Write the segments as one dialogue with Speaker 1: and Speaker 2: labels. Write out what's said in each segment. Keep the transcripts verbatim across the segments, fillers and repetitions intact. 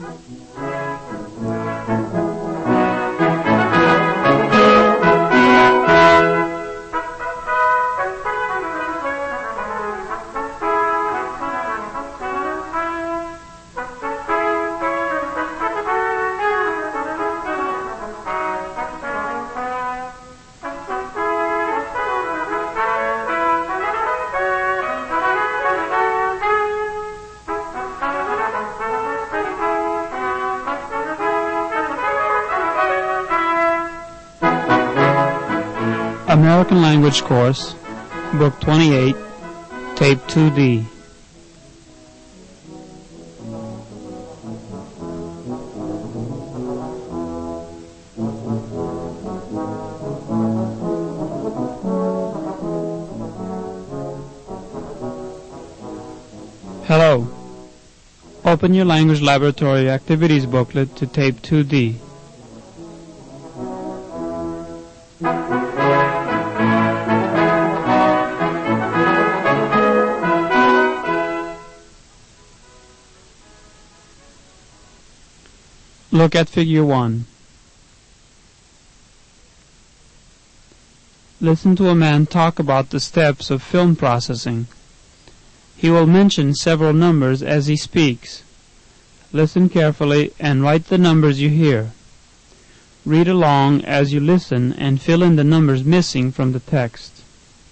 Speaker 1: American Language Course, Book twenty-eight, Tape two D. Hello. Open your Language Laboratory Activities booklet to Tape two D. Look at Figure one. Listen to a man talk about the steps of film processing. He will mention several numbers as he speaks. Listen carefully and write the numbers you hear. Read along as you listen and fill in the numbers missing from the text.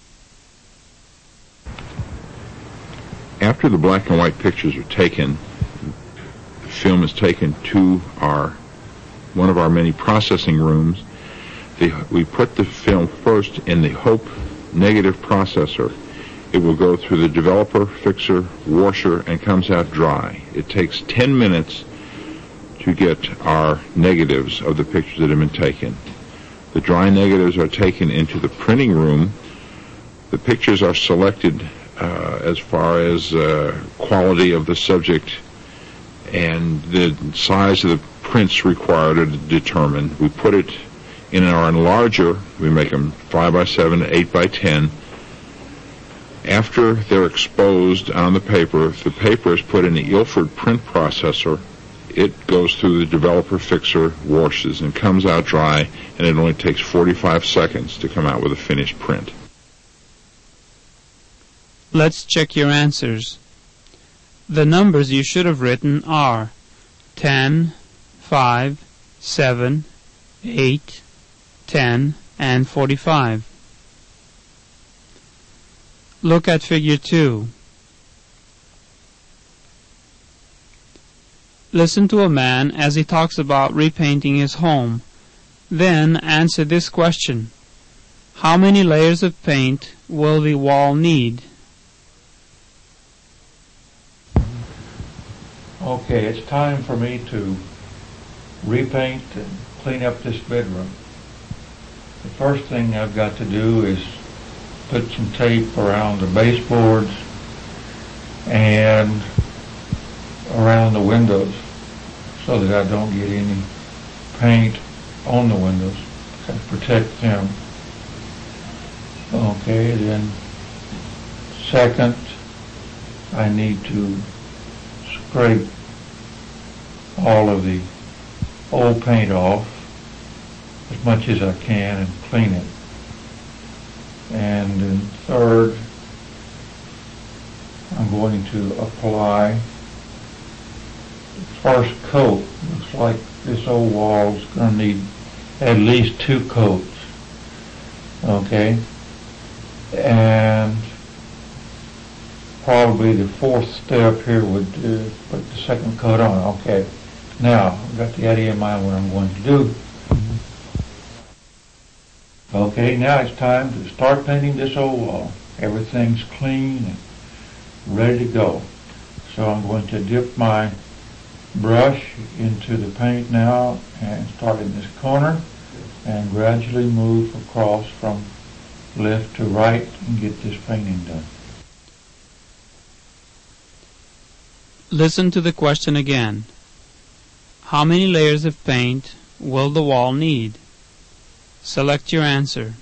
Speaker 2: After the black and white pictures are taken, film is taken to our one of our many processing rooms. The, we put the film first in the Hope negative processor. It will go through the developer, fixer, washer, and comes out dry. It takes ten minutes to get our negatives of the pictures that have been taken. The dry negatives are taken into the printing room. The pictures are selected uh, as far as uh, quality of the subject and the size of the prints required are determined. We put it in our enlarger. We make them five by seven, eight by ten. After they're exposed on the paper, the paper is put in the Ilford print processor. It goes through the developer, fixer, washes, and comes out dry, and it only takes forty-five seconds to come out with a finished print.
Speaker 1: Let's check your answers. The numbers you should have written are ten, five, seven, eight, ten, and forty-five. Look at Figure two. Listen to a man as he talks about repainting his home. Then answer this question. How many layers of paint will the wall need?
Speaker 3: Okay, it's time for me to repaint and clean up this bedroom. The first thing I've got to do is put some tape around the baseboards and around the windows so that I don't get any paint on the windows to protect them. Okay, then second, I need to scrape all of the old paint off as much as I can and clean it. And then third, I'm going to apply the first coat. Looks like this old wall is going to need at least two coats. Okay? And probably the fourth step here would uh, put the second coat on. Okay. Now, I've got the idea in mind what I'm going to do. Okay, now it's time to start painting this old wall. Everything's clean and ready to go. So I'm going to dip my brush into the paint now and start in this corner and gradually move across from left to right and get this painting done.
Speaker 1: Listen to the question again. How many layers of paint will the wall need? Select your answer.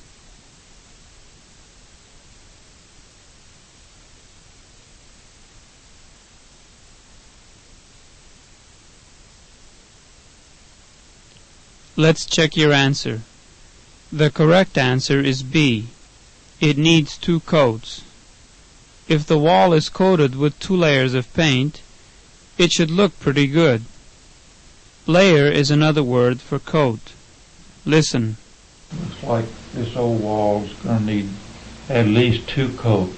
Speaker 1: Let's check your answer. The correct answer is B. It needs two coats. If the wall is coated with two layers of paint, it should look pretty good. Layer is another word for coat. Listen.
Speaker 3: Looks like this old wall's going to need at least two coats.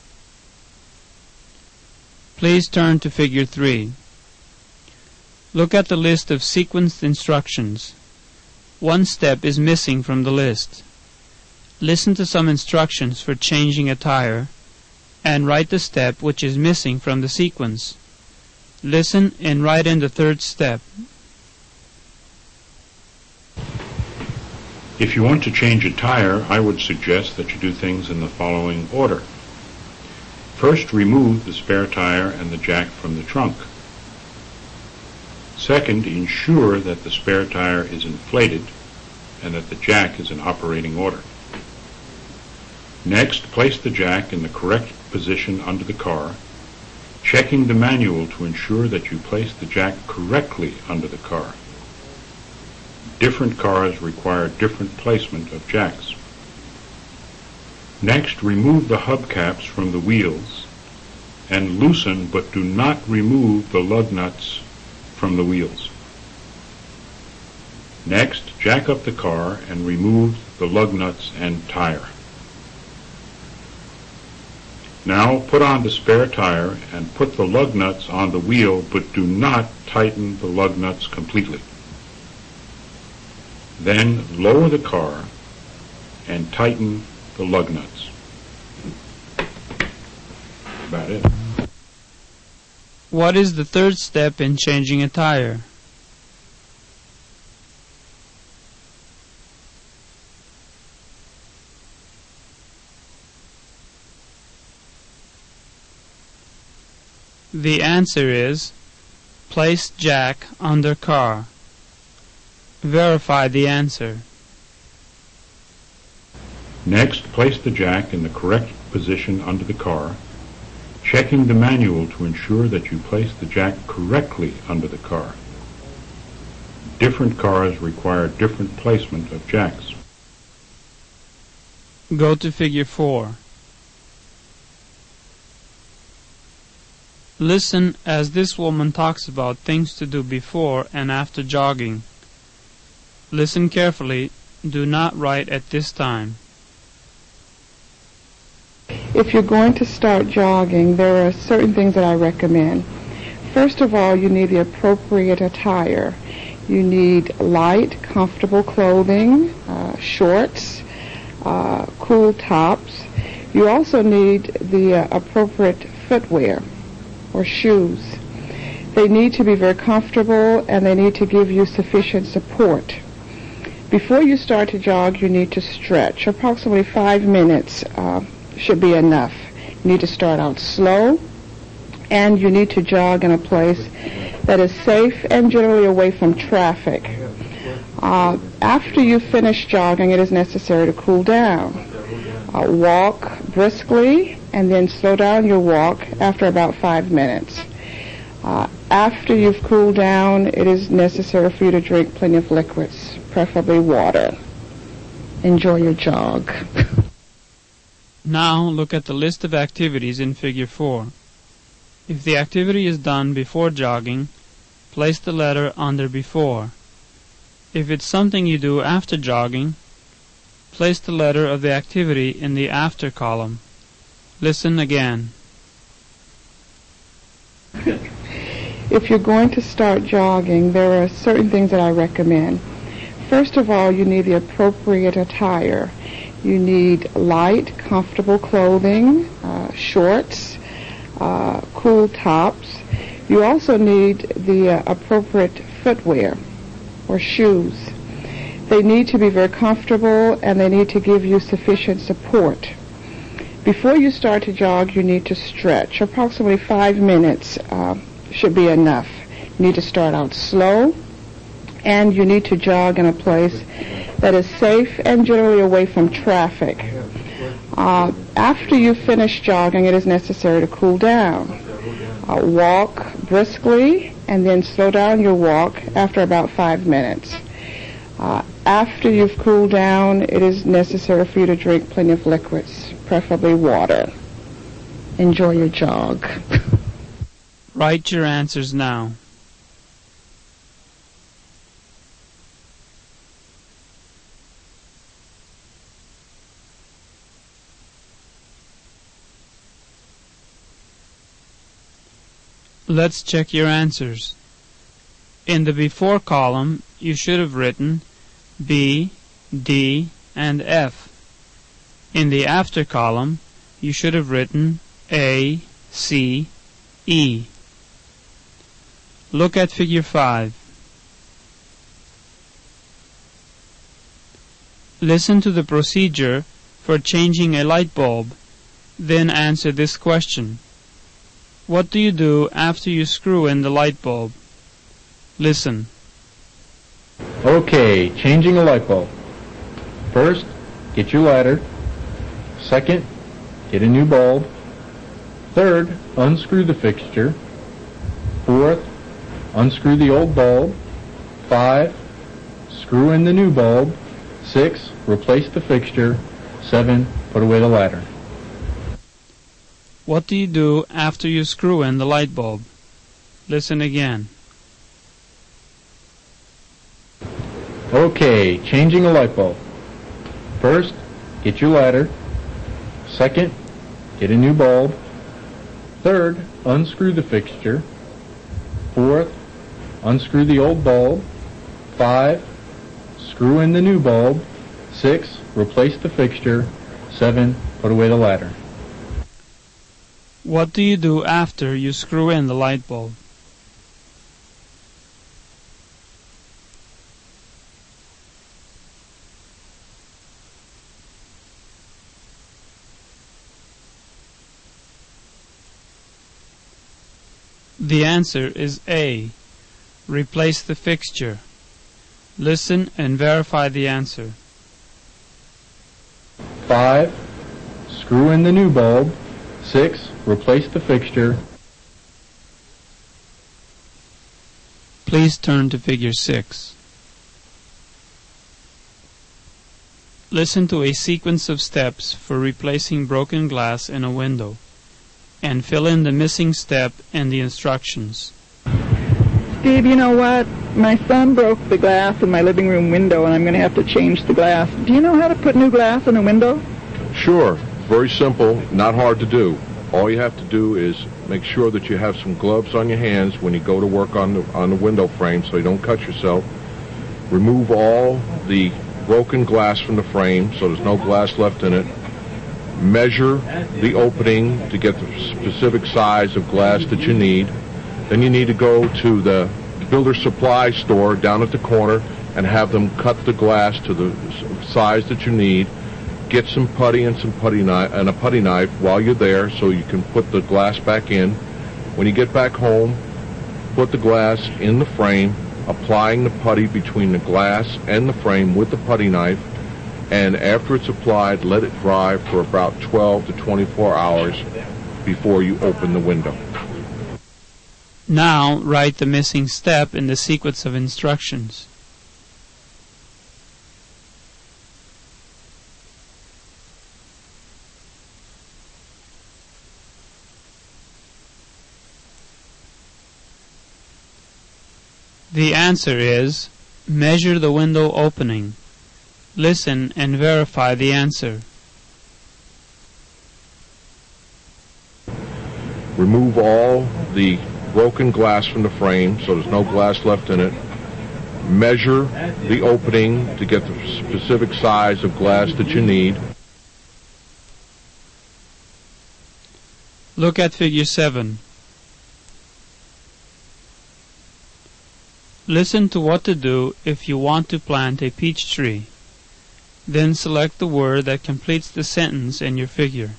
Speaker 1: Please turn to Figure three. Look at the list of sequenced instructions. One step is missing from the list. Listen to some instructions for changing a tire and write the step which is missing from the sequence. Listen and write in the third step.
Speaker 4: If you want to change a tire, I would suggest that you do things in the following order. First, remove the spare tire and the jack from the trunk. Second, ensure that the spare tire is inflated and that the jack is in operating order. Next, place the jack in the correct position under the car, checking the manual to ensure that you place the jack correctly under the car. Different cars require different placement of jacks. Next, remove the hubcaps from the wheels and loosen but do not remove the lug nuts from the wheels. Next, jack up the car and remove the lug nuts and tire. Now put on the spare tire and put the lug nuts on the wheel, but do not tighten the lug nuts completely. Then lower the car and tighten the lug nuts. That's about it.
Speaker 1: What is the third step in changing a tire? The answer is place jack under car. Verify the answer.
Speaker 4: Next, place the jack in the correct position under the car, checking the manual to ensure that you place the jack correctly under the car. Different cars require different placement of jacks.
Speaker 1: Go to Figure four. Listen as this woman talks about things to do before and after jogging. Listen carefully. Do not write at this time.
Speaker 5: If you're going to start jogging, there are certain things that I recommend. First of all, you need the appropriate attire. You need light, comfortable clothing, uh, shorts, uh, cool tops. You also need the uh, appropriate footwear or shoes. They need to be very comfortable and they need to give you sufficient support. Before you start to jog, you need to stretch. Approximately five minutes uh, should be enough. You need to start out slow, and you need to jog in a place that is safe and generally away from traffic. Uh, after you finish jogging, it is necessary to cool down. Uh, walk briskly, and then slow down your walk after about five minutes. Uh, after you've cooled down, it is necessary for you to drink plenty of liquids, preferably water. Enjoy your jog.
Speaker 1: Now look at the list of activities in Figure four. If the activity is done before jogging, place the letter under before. If it's something you do after jogging, place the letter of the activity in the after column. Listen again.
Speaker 5: If you're going to start jogging, there are certain things that I recommend. First of all, you need the appropriate attire. You need light, comfortable clothing, uh, shorts, uh, cool tops. You also need the uh, appropriate footwear or shoes. They need to be very comfortable and they need to give you sufficient support. Before you start to jog, you need to stretch. Approximately five minutes uh, should be enough. You need to start out slow, and you need to jog in a place that is safe and generally away from traffic. Uh, after you finish jogging, it is necessary to cool down. Uh, walk briskly, and then slow down your walk after about five minutes. Uh, after you've cooled down, it is necessary for you to drink plenty of liquids, preferably water. Enjoy your jog.
Speaker 1: Write your answers now. Let's check your answers. In the before column, you should have written B, D, and F. In the after column, you should have written A, C, E. Look at figure five. Listen to the procedure for changing a light bulb, then answer this question. What do you do after you screw in the light bulb? Listen.
Speaker 6: Okay, changing a light bulb. First, get your ladder. Second, get a new bulb. Third, unscrew the fixture. Fourth, unscrew the old bulb. Five, screw in the new bulb. Six, replace the fixture. Seven, put away the ladder.
Speaker 1: What do you do after you screw in the light bulb? Listen again.
Speaker 6: Okay, changing a light bulb. First, get your ladder. Second, get a new bulb. Third, unscrew the fixture. Fourth, unscrew the old bulb. Five, screw in the new bulb. Six, replace the fixture. Seven, put away the ladder.
Speaker 1: What do you do after you screw in the light bulb? The answer is A. Replace the fixture. Listen and verify the answer.
Speaker 6: Five, screw in the new bulb. Six, replace the fixture.
Speaker 1: Please turn to figure six. Listen to a sequence of steps for replacing broken glass in a window, and fill in the missing step in the instructions.
Speaker 7: Steve, you know what? My son broke the glass in my living room window, and I'm going to have to change the glass. Do you know how to put new glass in a window?
Speaker 8: Sure. Very simple, not hard to do. All you have to do is make sure that you have some gloves on your hands when you go to work on the, on the window frame so you don't cut yourself. Remove all the broken glass from the frame so there's no glass left in it. Measure the opening to get the specific size of glass that you need. Then you need to go to the builder supply store down at the corner and have them cut the glass to the size that you need. Get some putty and some putty knife and a putty knife while you're there so you can put the glass back in. When you get back home, put the glass in the frame, applying the putty between the glass and the frame with the putty knife, and after it's applied, let it dry for about twelve to twenty-four hours before you open the window.
Speaker 1: Now write the missing step in the sequence of instructions. The answer is, measure the window opening. Listen and verify the answer.
Speaker 8: Remove all the broken glass from the frame so there's no glass left in it. Measure the opening to get the specific size of glass that you need.
Speaker 1: Look at figure seven. Listen to what to do if you want to plant a peach tree. Then select the word that completes the sentence in your figure.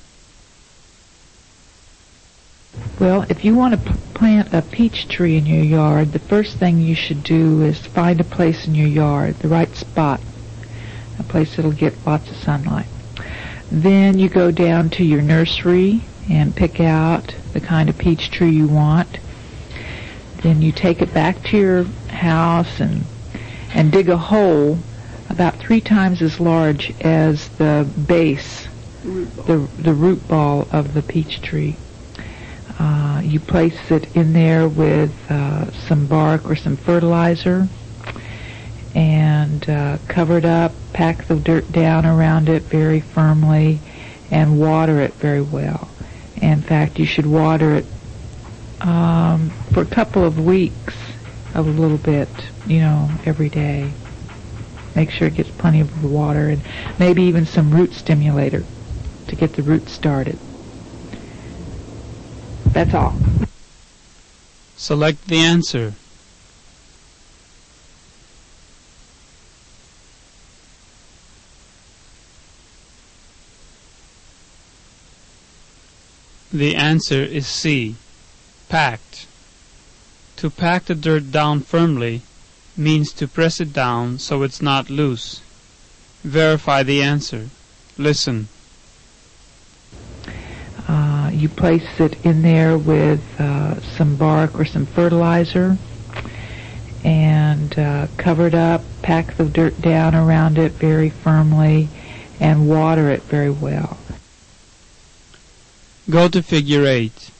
Speaker 9: Well, if you want to p- plant a peach tree in your yard, the first thing you should do is find a place in your yard, the right spot, a place that'll get lots of sunlight. Then you go down to your nursery and pick out the kind of peach tree you want. Then you take it back to your house and and dig a hole about three times as large as the base, the, the root ball of the peach tree. Uh, you place it in there with uh, some bark or some fertilizer and uh, cover it up, pack the dirt down around it very firmly, and water it very well. In fact, you should water it um, for a couple of weeks, a little bit, you know, every day. Make sure it gets plenty of water, and maybe even some root stimulator to get the roots started. That's all.
Speaker 1: Select the answer. The answer is C. Packed. To pack the dirt down firmly means to press it down so it's not loose. Verify the answer. Listen.
Speaker 9: Uh, you place it in there with uh, some bark or some fertilizer and uh, cover it up, pack the dirt down around it very firmly, and water it very well.
Speaker 1: Go to figure eight.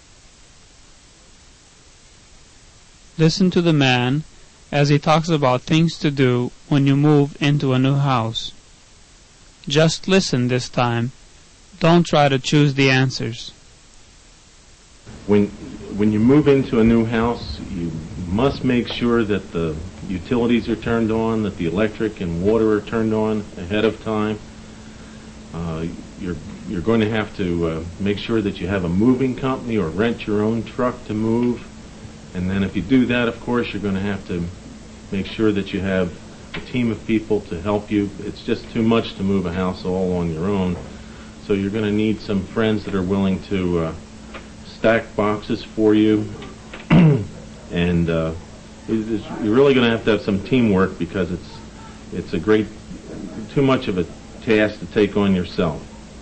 Speaker 1: Listen to the man as he talks about things to do when you move into a new house. Just listen this time. Don't try to choose the answers.
Speaker 10: When when you move into a new house, you must make sure that the utilities are turned on, that the electric and water are turned on ahead of time. Uh, you're you're going to have to uh, make sure that you have a moving company or rent your own truck to move. And then if you do that, of course, you're going to have to make sure that you have a team of people to help you. It's just too much to move a house all on your own. So you're going to need some friends that are willing to uh, stack boxes for you. And uh, it's, you're really going to have to have some teamwork because it's it's a great, too much of a task to take on yourself.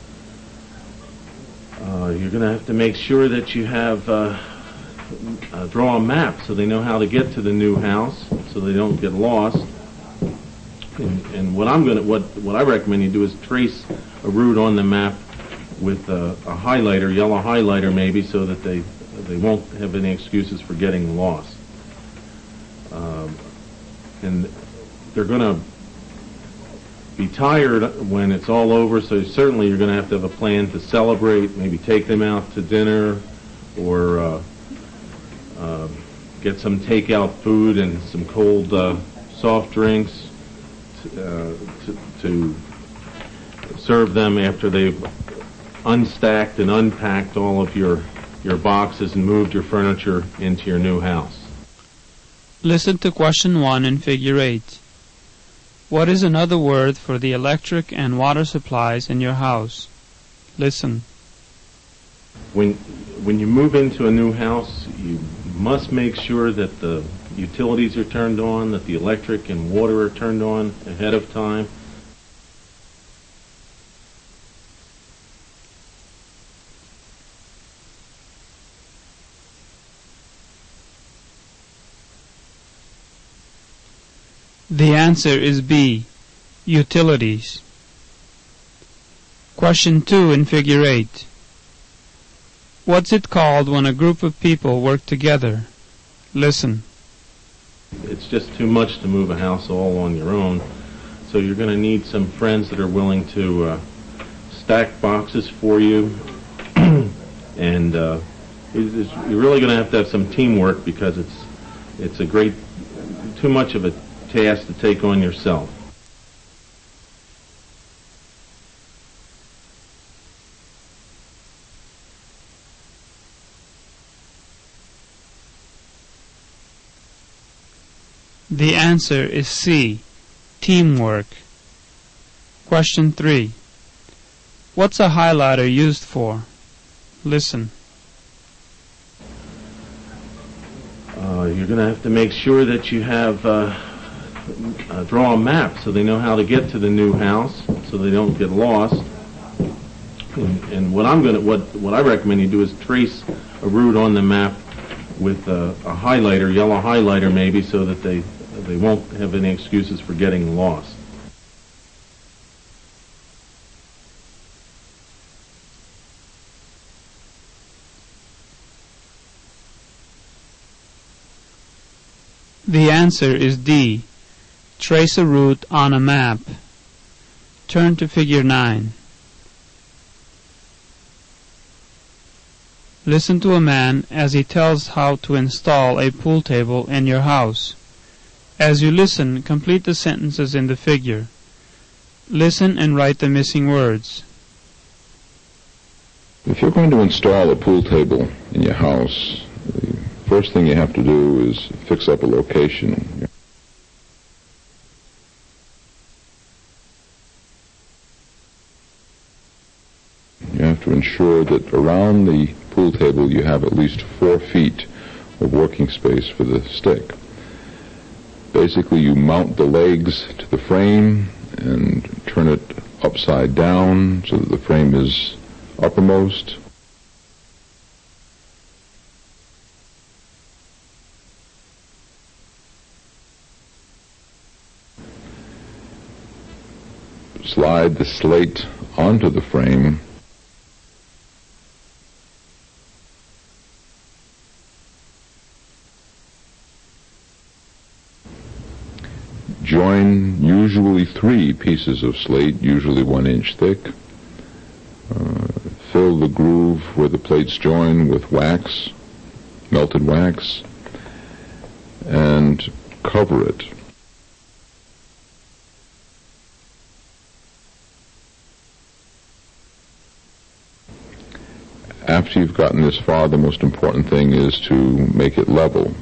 Speaker 10: Uh, you're going to have to make sure that you have uh, uh, draw a map so they know how to get to the new house, so they don't get lost. And, and what I'm going to, what what I recommend you do is trace a route on the map with a, a highlighter, yellow highlighter maybe, so that they they won't have any excuses for getting lost. Um, and they're going to be tired when it's all over, so certainly you're going to have to have a plan to celebrate, maybe take them out to dinner, or uh, uh, get some takeout food and some cold uh, soft drinks to, uh, to, to serve them after they've unstacked and unpacked all of your, your boxes and moved your furniture into your new house.
Speaker 1: Listen to question one in figure eight. What is another word for the electric and water supplies in your house? Listen.
Speaker 10: When when you move into a new house, you must make sure that the utilities are turned on, that the electric and water are turned on ahead of time.
Speaker 1: The answer is B. Utilities. Question two in figure eight. What's it called when a group of people work together? Listen.
Speaker 10: It's just too much to move a house all on your own, so you're going to need some friends that are willing to uh, stack boxes for you, and uh, it's, you're really going to have to have some teamwork because it's it's a great, too much of a task to take on yourself.
Speaker 1: The answer is C. Teamwork. Question three. What's a highlighter used for? Listen.
Speaker 10: Uh, you're going to have to make sure that you have uh, uh, draw a map so they know how to get to the new house, so they don't get lost. And, and what I'm going to, what what I recommend you do is trace a route on the map with a, a highlighter, yellow highlighter maybe, so that they they they won't have any excuses for getting lost.
Speaker 1: The answer is D. Trace a route on a map. Turn to figure nine. Listen to a man as he tells how to install a pool table in your house. As you listen, complete the sentences in the figure. Listen and write the missing words.
Speaker 2: If you're going to install a pool table in your house, the first thing you have to do is fix up a location. You have to ensure that around the pool table you have at least four feet of working space for the stick. Basically, you mount the legs to the frame and turn it upside down so that the frame is uppermost. Slide the slate onto the frame. Join usually three pieces of slate, usually one inch thick. Uh, fill the groove where the plates join with wax, melted wax, and cover it. After you've gotten this far, the most important thing is to make it level.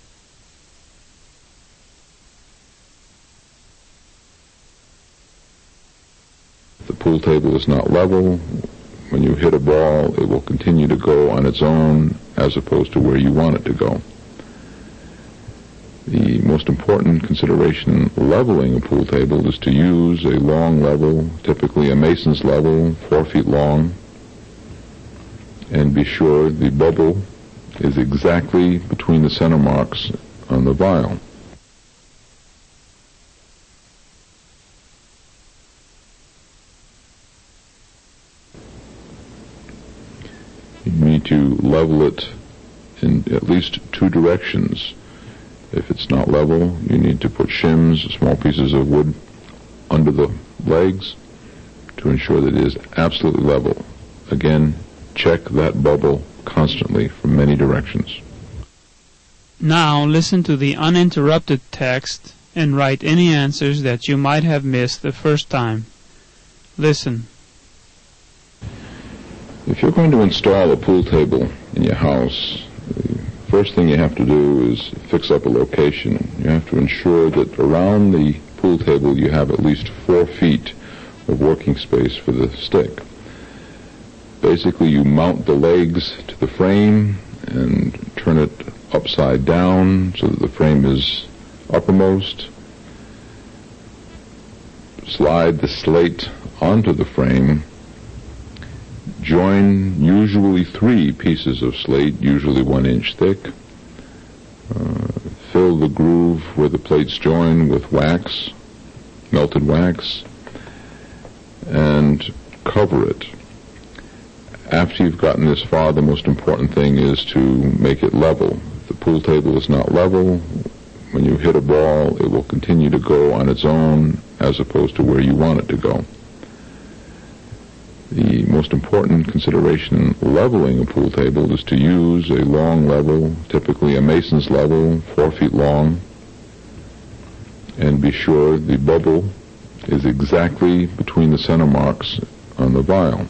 Speaker 2: If the pool table is not level, when you hit a ball, it will continue to go on its own as opposed to where you want it to go. The most important consideration in leveling a pool table is to use a long level, typically a mason's level, four feet long, and be sure the bubble is exactly between the center marks on the vial. You need to level it in at least two directions. If it's not level, you need to put shims, small pieces of wood, under the legs to ensure that it is absolutely level. Again, check that bubble constantly from many directions.
Speaker 1: Now listen to the uninterrupted text and write any answers that you might have missed the first time. Listen.
Speaker 2: If you're going to install a pool table in your house, the first thing you have to do is fix up a location. You have to ensure that around the pool table you have at least four feet of working space for the stick. Basically, you mount the legs to the frame and turn it upside down so that the frame is uppermost. Slide the slate onto the frame. Join usually three pieces of slate, usually one inch thick. Uh, fill the groove where the plates join with wax, melted wax, and cover it. After you've gotten this far, the most important thing is to make it level. If the pool table is not level, when you hit a ball, it will continue to go on its own as opposed to where you want it to go. The most important consideration in leveling a pool table is to use a long level, typically a mason's level, four feet long, and be sure the bubble is exactly between the center marks on the vial.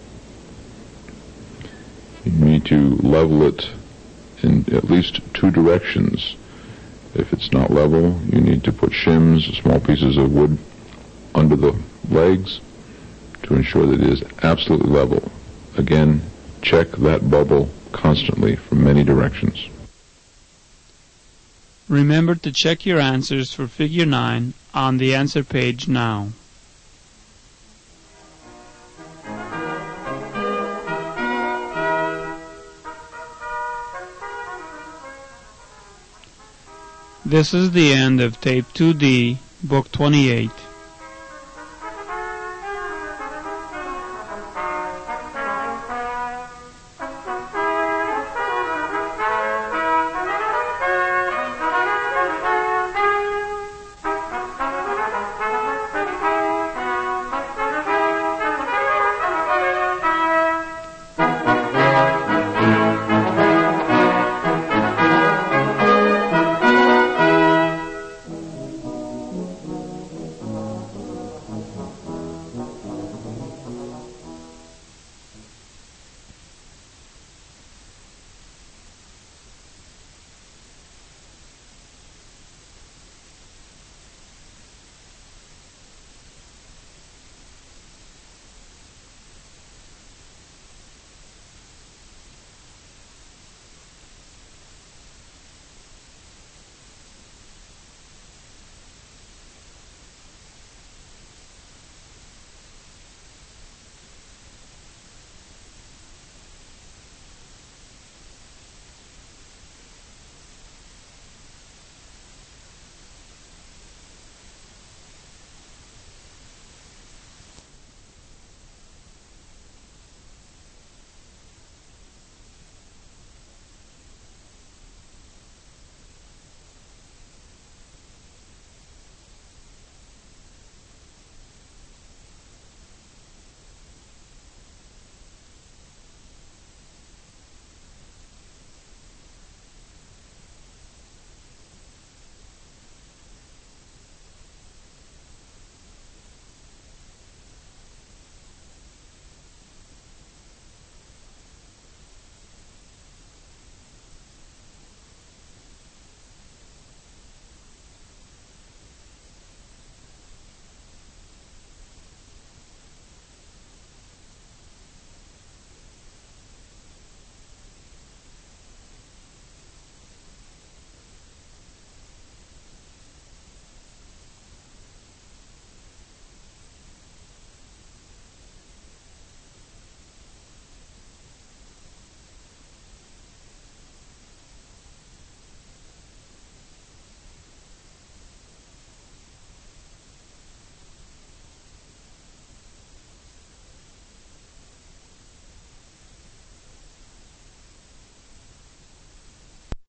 Speaker 2: You need to level it in at least two directions. If it's not level, you need to put shims, small pieces of wood, under the legs to ensure that it is absolutely level. Again, check that bubble constantly from many directions.
Speaker 1: Remember to check your answers for figure nine on the answer page now. This is the end of Tape two D, Book twenty-eight.